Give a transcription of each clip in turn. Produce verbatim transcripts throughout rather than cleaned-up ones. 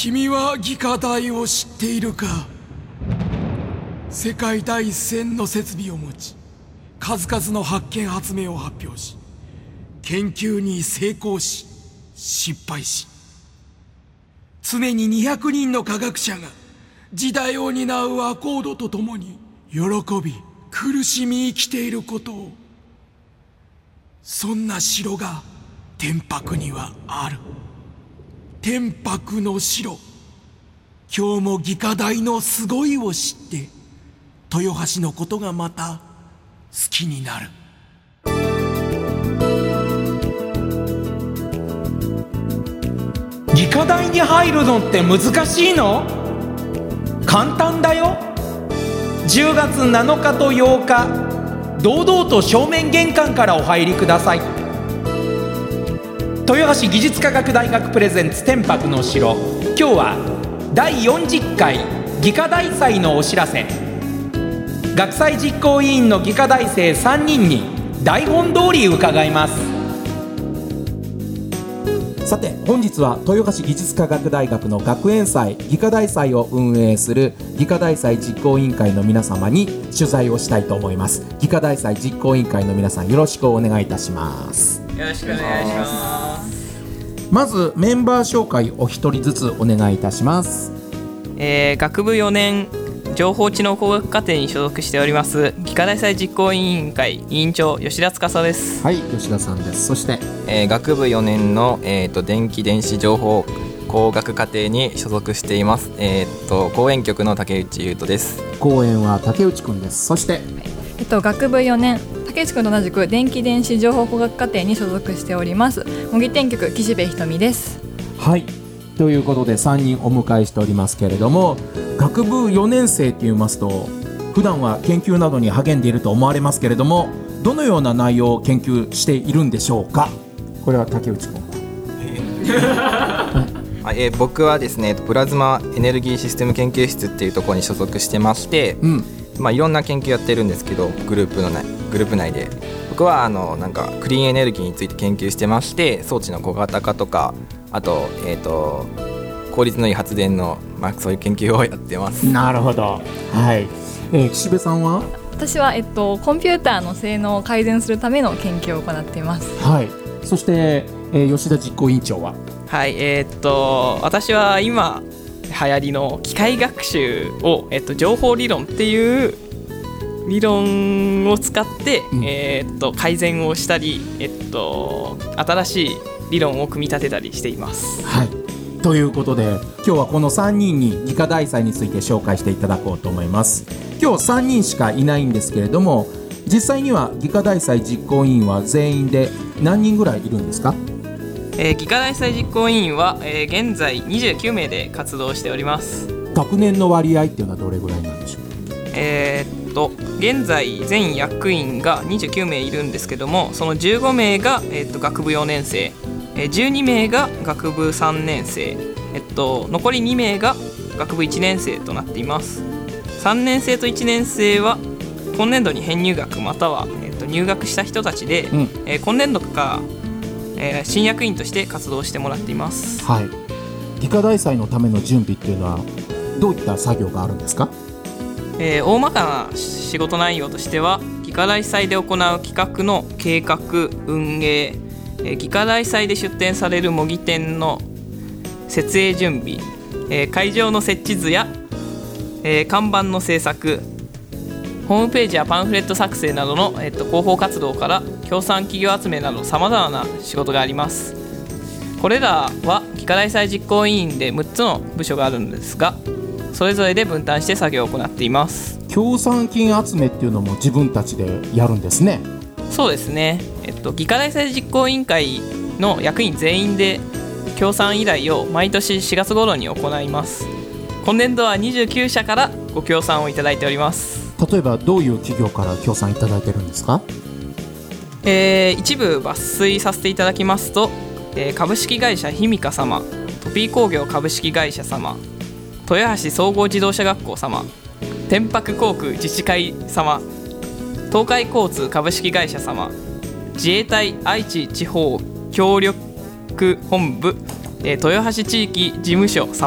君は技科大を知っているか。世界第一線の設備を持ち、数々の発見発明を発表し、研究に成功し失敗し、常ににひゃくにんの科学者が時代を担うアコードとともに喜び苦しみ生きていることを。そんな城が天白にはある。天白の城。今日も技科大のすごいを知って豊橋のことがまた好きになる。 技科大に入るのって難しいの？簡単だよ。じゅうがつなのかとようか、堂々と正面玄関からお入りください。豊橋技術科学大学プレゼンツ天白の城。今日はだいよんじゅっかい技科大祭のお知らせ。学祭実行委員の技科大生さんにんに台本通り伺います。 さて本日は豊橋技術科学大学の学園祭技科大祭を運営する技科大祭実行委員会の皆様に取材をしたいと思います。技科大祭実行委員会の皆さん、よろしくお願いいたします。 よろしくお願いします。 まずメンバー紹介お一人ずつお願いいたします。 えー、学部よねん情報知能工学課程に所属しております技科大祭実行委員会委員長吉田司です。 はい、吉田さんです。そして、 えー、学部よねんの、えー、と電気電子情報工学課程に所属しています、えー、と講演局の竹内優斗です。 講演は竹内くんです。そして、 えっと、学部よねん竹内くんと同じく電気電子情報工学課程に所属しております模擬店局岸辺ひとみです。 はい、ということでさんにんお迎えしておりますけれども、学部よねん生って言いますと普段は研究などに励んでいると思われますけれども、どのような内容を研究しているんでしょうか。これは竹内君あえー、僕はですねプラズマエネルギーシステム研究室っていうところに所属してまして、うんまあ、いろんな研究やってるんですけど、グループの内グループ内で僕はあのなんかクリーンエネルギーについて研究してまして、装置の小型化とか、あと、えーと効率のいい発電の、まあ、そういう研究をやってます。 なるほど、はい。えー、岸辺さんは？ 私は、えっと、コンピューターの性能を改善するための研究を行っています。 はい。そして、えー、吉田実行委員長は？ はい、えー、っと私は今流行りの機械学習を、えっと、情報理論っていう理論を使って、うんえー、っと改善をしたり、えっと、新しい理論を組み立てたりしています。 はい、ということで今日はこのさんにんに技科大祭について紹介していただこうと思います。今日さんにんしかいないんですけれども、実際には技科大祭実行委員は全員で何人ぐらいいるんですか？ えー、技科大祭実行委員は、えー、現在にじゅうきゅうめいで活動しております。 学年の割合っていうのはどれぐらいなんでしょう？ えー、っと現在全役員がにじゅうきゅうめいいるんですけども、そのじゅうごめいが、えー、っと学部よねん生、えー、じゅうにめいが学部さんねん生、えっと、残りにめいが学部いちねん生となっています。さんねん生といちねん生は今年度に編入学または、えー、と入学した人たちで、うんえー、今年度から、えー、新役員として活動してもらっています。 はい、技科大祭のための準備っていうのはどういった作業があるんですか？ えー、大まかな仕事内容としては、技科大祭で行う企画の計画運営、えー、技科大祭で出展される模擬店の設営準備、えー、会場の設置図や、えー、看板の制作、ホームページやパンフレット作成などの、えー、と広報活動から協賛企業集めなどさまざまな仕事があります。これらは技科大祭実行委員でむっつの部署があるんですが、それぞれで分担して作業を行っています。 協賛金集めっていうのも自分たちでやるんですね。 そうですね、えっと、技科大祭実行委員会の役員全員で協賛依頼を毎年しがつ頃に行います。今年度はにじゅうきゅうしゃからご協賛をいただいております。 例えばどういう企業から協賛いただいてるんですか？ えー、一部抜粋させていただきますと、えー、株式会社ひみか様、トピー工業株式会社様、豊橋総合自動車学校様、天白航空自治会様、東海交通株式会社様、自衛隊愛知地方協力本部、えー、豊橋地域事務所様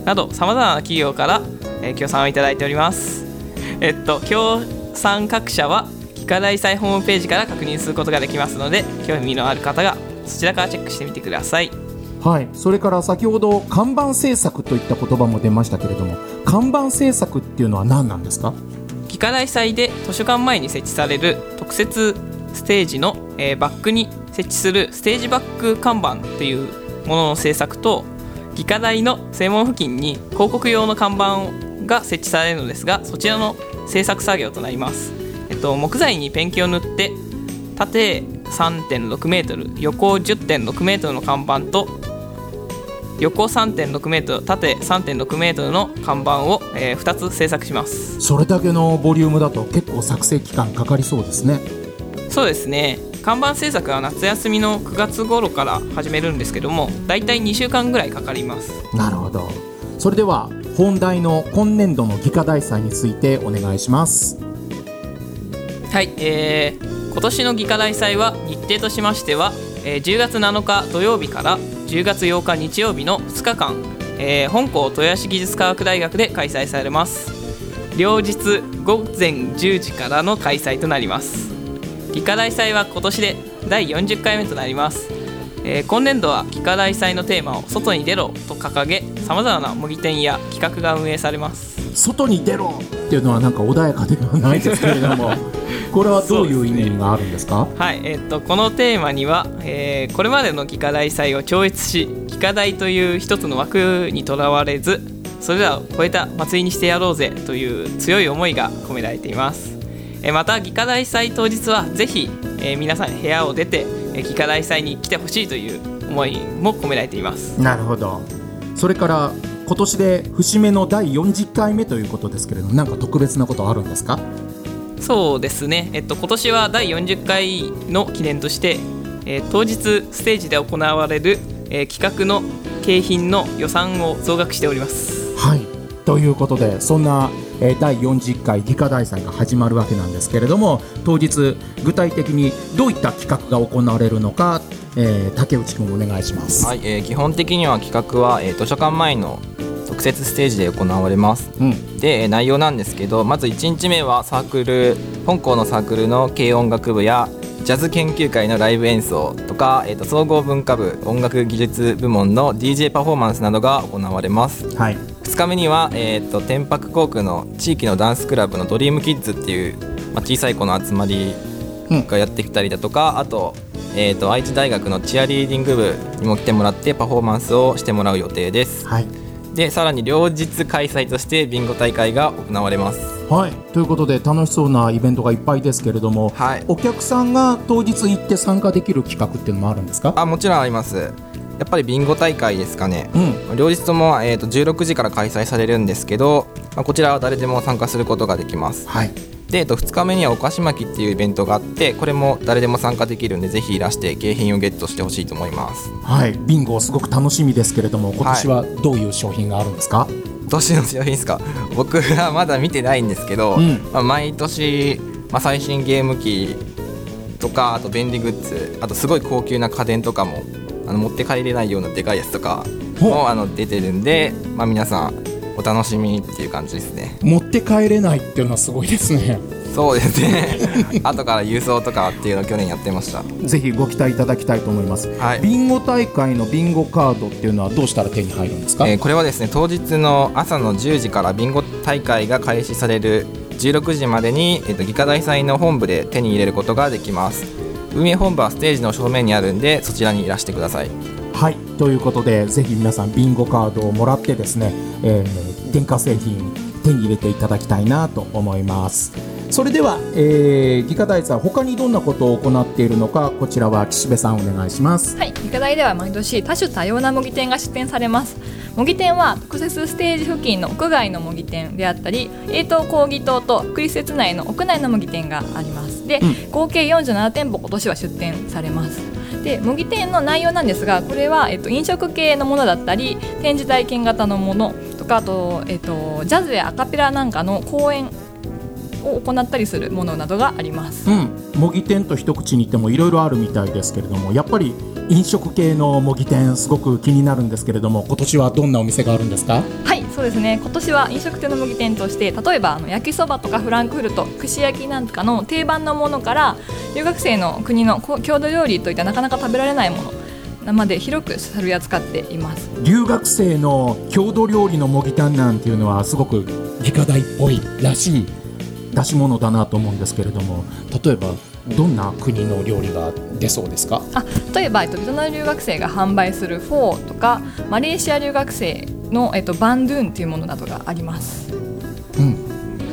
などさまざまな企業から、えー、協賛をいただいております。えっと協賛各社は技科大祭ホームページから確認することができますので、興味のある方がそちらからチェックしてみてください。 はい、それから先ほど看板制作といった言葉も出ましたけれども、看板制作っていうのは何なんですか？ 技科大祭で図書館前に設置される特設ステージの、えー、バックに設置するステージバック看板っていうものの制作と、技科大の正門付近に広告用の看板が設置されるのですが、そちらの制作作業となります。えっと、木材にペンキを塗って縦 さんてんろくメートル、横 じゅってんろくメートルの看板と横 さんてんろくメートル、縦 さんてんろくメートルの看板を、えー、ふたつ制作します。 それだけのボリュームだと結構作成期間かかりそうですね。 そうですね、看板制作は夏休みのくがつ頃から始めるんですけども、だいたいにしゅうかんぐらいかかります。 なるほど。それでは本題の今年度の技科大祭についてお願いします。 はい、えー、今年の技科大祭は日程としましては、えー、じゅうがつなのか土曜日からじゅうがつようか日曜日のふつかかん、えー、本校豊橋技術科学大学で開催されます。両日ごぜんじゅうじからの開催となります。技科大祭は今年でだいよんじゅっかいめとなります。えー、今年度は技科大祭のテーマを外に出ろと掲げ、さまざまな模擬店や企画が運営されます。 外に出ろっていうのはなんか穏やかではないですけれどもこれはどういう意味があるんですか？ はい、えー、っとこのテーマには、えー、これまでの技科大祭を超越し、技科大という一つの枠にとらわれず、それらを超えた祭りにしてやろうぜという強い思いが込められています。えー、また技科大祭当日はぜひ、えー、皆さん部屋を出て、えー、技科大祭に来てほしいという思いも込められています。 なるほど。それから今年で節目のだいよんじゅっかいめということですけれども、何か特別なことあるんですか？ そうですね、えっと、今年はだいよんじゅっかいの記念として、えー、当日ステージで行われる、えー、企画の景品の予算を増額しております。 はい、ということでそんな、えー、だいよんじゅっかい技科大祭が始まるわけなんですけれども、当日具体的にどういった企画が行われるのか、えー、竹内くんお願いします。 はい、えー、基本的には企画は、えー、図書館前の特設ステージで行われます。うん、で内容なんですけど、まずいちにちめはサークル本校のサークルの軽音楽部やジャズ研究会のライブ演奏とか、えー、と総合文化部音楽技術部門の ディージェー パフォーマンスなどが行われます。はい、ふつかめには、えー、と天白校区の地域のダンスクラブのドリームキッズっていう、まあ、小さい子の集まりがやってきたりだとか、うん、あとえー、と愛知大学のチアリーディング部にも来てもらってパフォーマンスをしてもらう予定です。はい、でさらに両日開催としてビンゴ大会が行われます。 はい、ということで楽しそうなイベントがいっぱいですけれども、はい、お客さんが当日行って参加できる企画っていうのもあるんですか？ あ、もちろんあります。やっぱりビンゴ大会ですかね。うん、両日とも、えー、とじゅうろくじから開催されるんですけど、まあ、こちらは誰でも参加することができます。はい、で、えっと、ふつかめにはお菓子巻きっていうイベントがあって、これも誰でも参加できるんで、ぜひいらして景品をゲットしてほしいと思います。 はい、ビンゴすごく楽しみですけれども、今年はどういう商品があるんですか？はい、 今年の商品ですか？僕はまだ見てないんですけど、うん、まあ、毎年、まあ、最新ゲーム機とか、あと便利グッズ、あとすごい高級な家電とかもあの持って帰れないようなでかいやつとかもあの出てるんで、まあ、皆さんお楽しみっていう感じですね。 持って帰れないっていうのはすごいですね。 そうですね後から郵送とかっていうのを去年やってました。 ぜひご期待いただきたいと思います。はい、ビンゴ大会のビンゴカードっていうのはどうしたら手に入るんですか？ えー、これはですね、当日の朝のじゅうじからビンゴ大会が開始されるじゅうろくじまでに、えー、と技科大祭の本部で手に入れることができます。運営本部はステージの正面にあるんで、そちらにいらしてください。 はい、ということでぜひ皆さんビンゴカードをもらってですね、えー、電化製品手に入れていただきたいなと思います。それでは、えー、技科大祭他にどんなことを行っているのか、こちらは岸部さんお願いします。 はい、技科大では毎年多種多様な模擬店が出店されます。模擬店は特設ステージ付近の屋外の模擬店であったり、映等講義棟と福利施設内の屋内の模擬店があります。で、うん、合計よんじゅうななてんぽ今年は出店されます。で、模擬店の内容なんですが、これは、えっと、飲食系のものだったり、展示体験型のものとか、あと、えっと、ジャズやアカペラなんかの公演を行ったりするものなどがあります。 うん、模擬店と一口に言ってもいろいろあるみたいですけれども、やっぱり飲食系の模擬店すごく気になるんですけれども、今年はどんなお店があるんですか？ はい、 そうですね、今年は飲食店の模擬店として、例えばあの焼きそばとかフランクフルト、串焼きなんかの定番のものから、留学生の国の郷土料理といったなかなか食べられないものまで広く取り扱っています。 留学生の郷土料理の模擬店なんていうのはすごく理科大っぽいらしい出し物だなと思うんですけれども、例えばどんな国の料理が出そうですか？ あ例えば、えっと、ベトナム留学生が販売するフォーとか、マレーシア留学生の、えっと、バンドゥーンというものなどがあります、うん、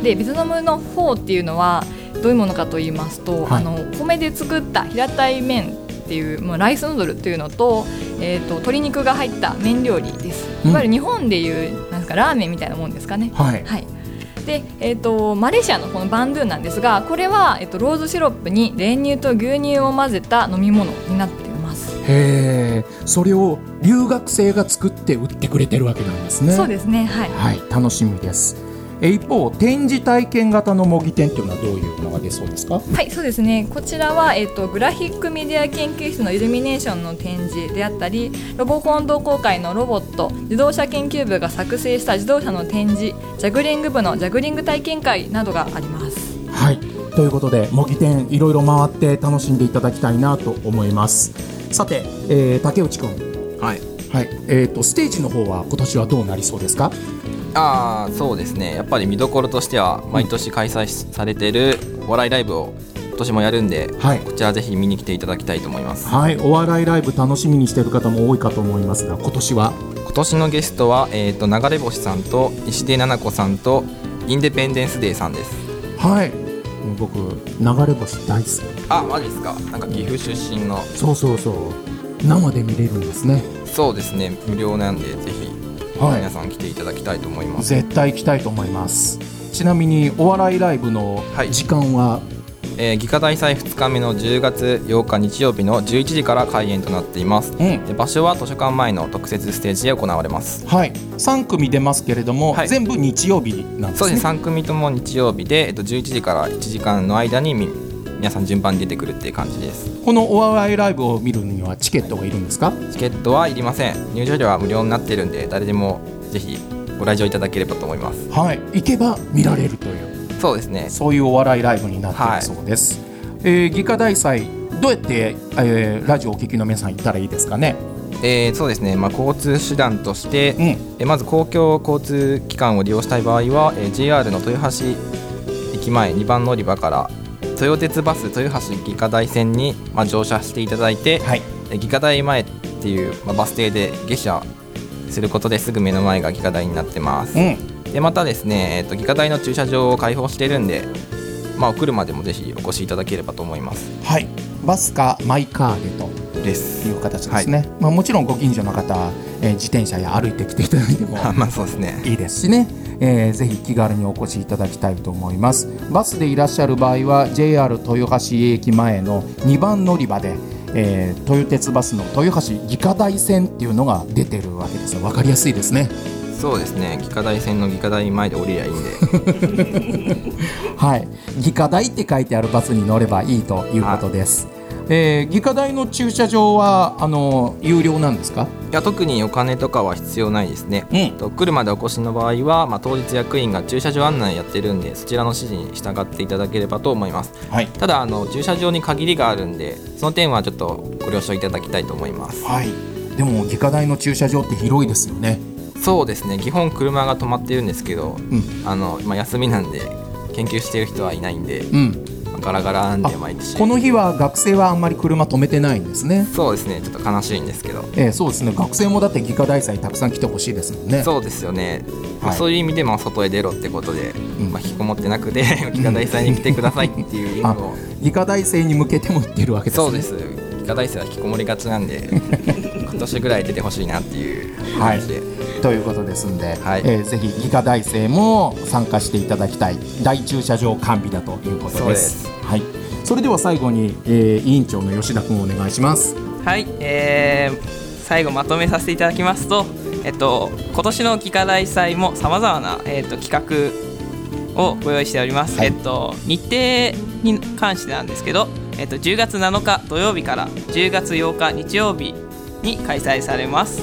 でベトナムのフォーっていうのはどういうものかと言いますと、はい、あの米で作った平たい麺っていうもうライスヌードルっていうのと、えーと、鶏肉が入った麺料理です。いわゆる日本でいうなんですかラーメンみたいなもんですかね。はい、はい、で、えーと、マレーシアのこのバンドゥーンなんですが、これは、えーと、ローズシロップに練乳と牛乳を混ぜた飲み物になっています。 へー、それを留学生が作って売ってくれてるわけなんですね。 そうですね、はい、 はい、楽しみです。一方、展示体験型の模擬店というのはどういうのが出そうですか？ はい、そうですね、こちらは、えーと、グラフィックメディア研究室のイルミネーションの展示であったり、ロボコン同好会のロボット自動車研究部が作成した自動車の展示、ジャグリング部のジャグリング体験会などがあります。 はい、ということで模擬店いろいろ回って楽しんでいただきたいなと思います。さて、えー、竹内くん、 はい、 はい、えーと、ステージの方は今年はどうなりそうですか？ あーそうですね、やっぱり見どころとしては毎年開催されているお笑いライブを今年もやるんで、はい、こちらぜひ見に来ていただきたいと思います。 はい、お笑いライブ楽しみにしている方も多いかと思いますが、今年は今年のゲストは、えー、と流れ星さんと石出奈々子さんとインデペンデンスデーさんです。 はい、僕流れ星大好き。 あ、マジですか？なんか岐阜出身の。 そうそうそう、生で見れるんですね。 そうですね、無料なんでぜひはい、皆さん来ていただきたいと思います。 絶対来たいと思います。ちなみにお笑いライブの時間は、はい、 えー、技科大祭ふつかめのじゅうがつようか日曜日のじゅういちじから開演となっています、うん、で場所は図書館前の特設ステージで行われます。 はい、さん組出ますけれども、はい、全部日曜日なんですね。 そうですね、さん組とも日曜日で、えっと、じゅういちじからいちじかんの間に皆さん順番に出てくるっていう感じです。 このお笑いライブを見るにはチケットがいるんですか？ チケットはいりません。入場料は無料になっているんで、誰でもぜひご来場いただければと思います。 はい、行けば見られるという、 そうですね、 そういうお笑いライブになっているそうです、はい。えー、技科大祭どうやって、えー、ラジオをお聞きの皆さん行ったらいいですかね？ えー、そうですね、まあ、交通手段として、うん、えまず公共交通機関を利用したい場合は、えー、ジェイアール の豊橋駅前にばん乗り場から豊鉄バス豊橋技科大線に、まあ、乗車していただいて、はい、技科大前っていう、まあ、バス停で下車することですぐ目の前が技科大になってます、うん、でまたですね、えーと、技科大の駐車場を開放しているんで、まあ、お車でもぜひお越しいただければと思います。 はい、バスかマイカーでとですいう形ですね、はい、まあ、もちろんご近所の方、えー、自転車や歩いてきていただいてもまあそうですね、 いいですしね、えー、ぜひ気軽にお越しいただきたいと思います。バスでいらっしゃる場合は ジェイアール 豊橋駅前のにばん乗り場で、えー、豊鉄バスの豊橋技科大線っていうのが出てるわけですよ。分かりやすいですね。 そうですね、技科大線の技科大前で降りりゃいいんではい、技科大って書いてあるバスに乗ればいいということです。えー、技科大の駐車場はあの有料なんですか？ いや、特にお金とかは必要ないですね、うん、と来るまでお越しの場合は、まあ、当日役員が駐車場案内やってるんで、そちらの指示に従っていただければと思います、はい、ただあの駐車場に限りがあるんで、その点はちょっとご了承いただきたいと思います。 はい、でも技科大の駐車場って広いですよね。 そうですね、基本車が止まってるんですけど、うん、あのまあ、休みなんで研究してる人はいないんで、うん、ガラガラなんで毎日。 この日は学生はあんまり車止めてないんですね。 そうですね、ちょっと悲しいんですけど、 えー、そうですね、学生もだって技科大祭たくさん来てほしいですもんね。 そうですよね、はい、まあ、そういう意味でも外へ出ろってことで、うん、まあ、引きこもってなくて技科大祭に来てくださいっていう意味を技科大生に向けても言ってるわけですね。 そうです、技科大生は引きこもりがちなんで今年ぐらい出てほしいなっていう感じで、はい、 ということですんで、はい、えー、ぜひ技科大生も参加していただきたい大駐車場完備だということです。そうです、はい、それでは最後に、えー、委員長の吉田君お願いします。 はい、えー、最後まとめさせていただきますと、えっと、今年の技科大祭もさまざまな、えっと、企画をご用意しております、はい、えっと、日程に関してなんですけど、えっと、じゅうがつなのか土曜日からじゅうがつようか日曜日に開催されます。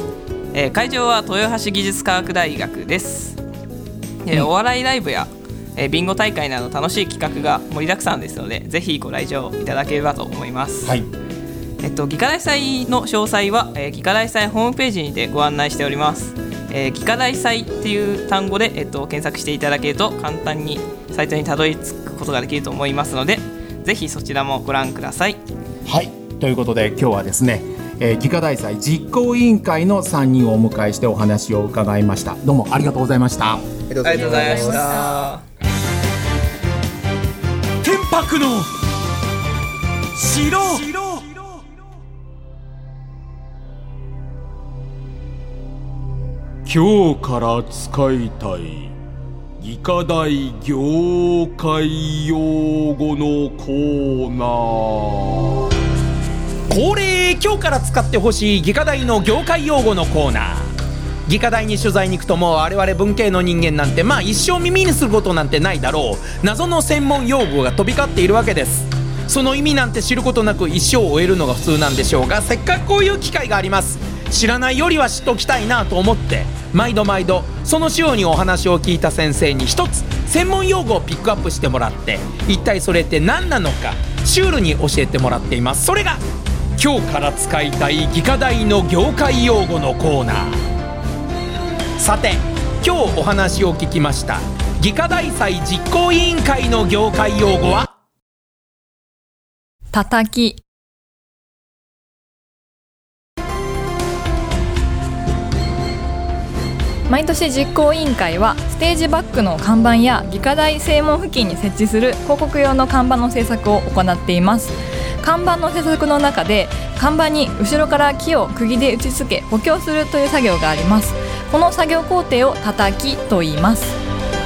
えー、会場は豊橋技術科学大学です。えー、お笑いライブや、えー、ビンゴ大会など楽しい企画が盛りだくさんですので、ぜひご来場いただければと思います。 はい。 えっと、技科大祭の詳細は、えー、技科大祭ホームページにてご案内しております。えー、技科大祭っていう単語で、えっと、検索していただけると簡単にサイトにたどり着くことができると思いますので、ぜひそちらもご覧ください。 はい、ということで今日はですね、えー、技科大祭実行委員会のさんにんをお迎えしてお話を伺いました。どうもありがとうございました。 ありがとうございました。 天白の城。今日から使いたい技科大業界用語のコーナー。 恒例、今日から使ってほしい技科大の業界用語のコーナー。技科大に取材に行くと、もう我々文系の人間なんてまあ一生耳にすることなんてないだろう謎の専門用語が飛び交っているわけです。その意味なんて知ることなく一生を終えるのが普通なんでしょうが、せっかくこういう機会があります。知らないよりは知っときたいなと思って、毎度毎度そのようにお話を聞いた先生に一つ専門用語をピックアップしてもらって、一体それって何なのかシュールに教えてもらっています。それが今日から使いたい技科大の業界用語のコーナー。さて、今日お話を聞きました技科大祭実行委員会の業界用語は叩き。毎年実行委員会はステージバックの看板や技科大正門付近に設置する広告用の看板の制作を行っています。看板の制作の中で看板に後ろから木を釘で打ち付け補強するという作業があります。この作業工程を叩きと言います。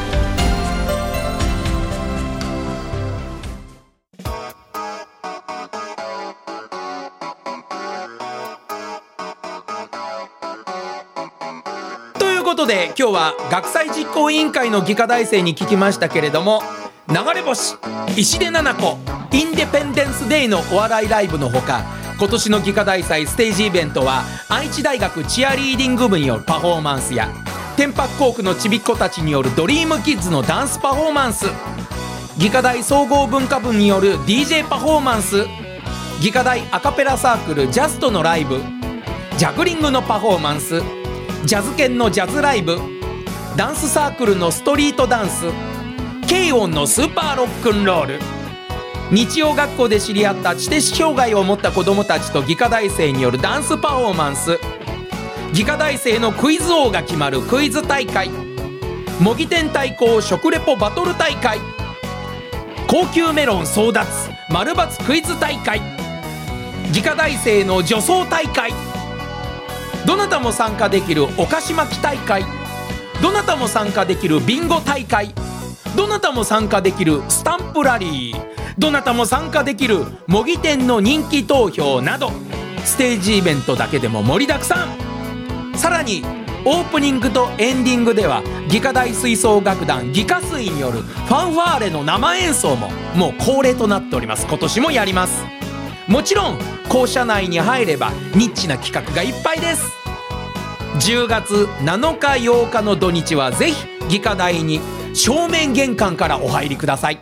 ということで、今日は学祭実行委員会の技科大生に聞きましたけれども、流れ星、石出七子、インデペンデンスデーのお笑いライブのほか、今年の技科大祭ステージイベントは愛知大学チアリーディング部によるパフォーマンスや、天白校区のちびっ子たちによるドリームキッズのダンスパフォーマンス、技科大総合文化部による ディージェー パフォーマンス、技科大アカペラサークルジャストのライブ、ジャグリングのパフォーマンス、ジャズ犬のジャズライブ、ダンスサークルのストリートダンス、軽音のスーパーロックンロール、日曜学校で知り合った知的障害を持った子どもたちと技科大生によるダンスパフォーマンス、技科大生のクイズ王が決まるクイズ大会、模擬店対抗食レポバトル大会、高級メロン争奪丸抜クイズ大会、技科大生の女装大会、どなたも参加できるお菓子巻き大会、どなたも参加できるビンゴ大会、どなたも参加できるスタンプラリー、どなたも参加できる模擬店の人気投票など、ステージイベントだけでも盛りだくさん。さらにオープニングとエンディングでは技科大吹奏楽団技科水によるファンファーレの生演奏ももう恒例となっております。今年もやります。もちろん校舎内に入ればニッチな企画がいっぱいです。じゅうがつなのかようかの土日はぜひ技科大に正面玄関からお入りください。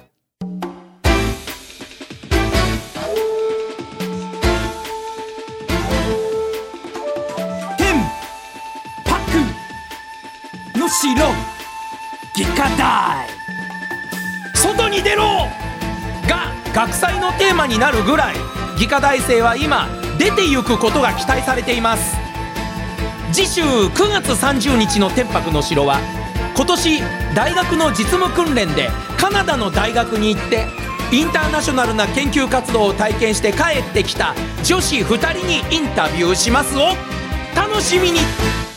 天白の城技科大。 外に出ろが学祭のテーマになるぐらい、技科大生は今出てゆくことが期待されています。次週くがつさんじゅうにちの天白の城は、今年大学の実務訓練でカナダの大学に行ってインターナショナルな研究活動を体験して帰ってきた女子ふたりにインタビューしますを楽しみに。